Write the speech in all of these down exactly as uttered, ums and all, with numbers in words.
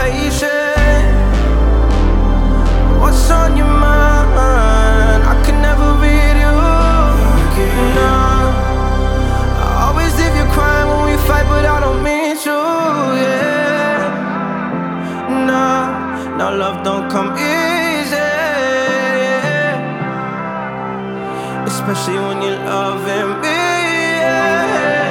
patient. What's on your mind? I can never read you. No, I always leave you crying when we fight, but I don't mean to. Yeah, no, no, love don't come easy, especially when you're loving me. Yeah.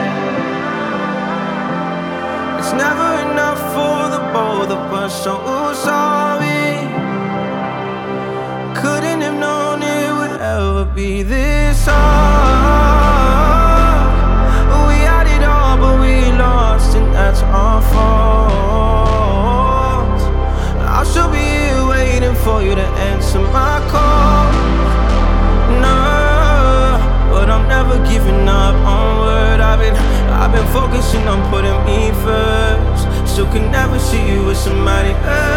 It's never enough for the both of us, so sorry. Couldn't have known it would ever be this hard. We had it all, but we lost, and that's our fault. I should be here waiting for you to answer my call. No, but I'm never giving up onward. I've been, I've been focusing on putting me first. Still can never see you with somebody else.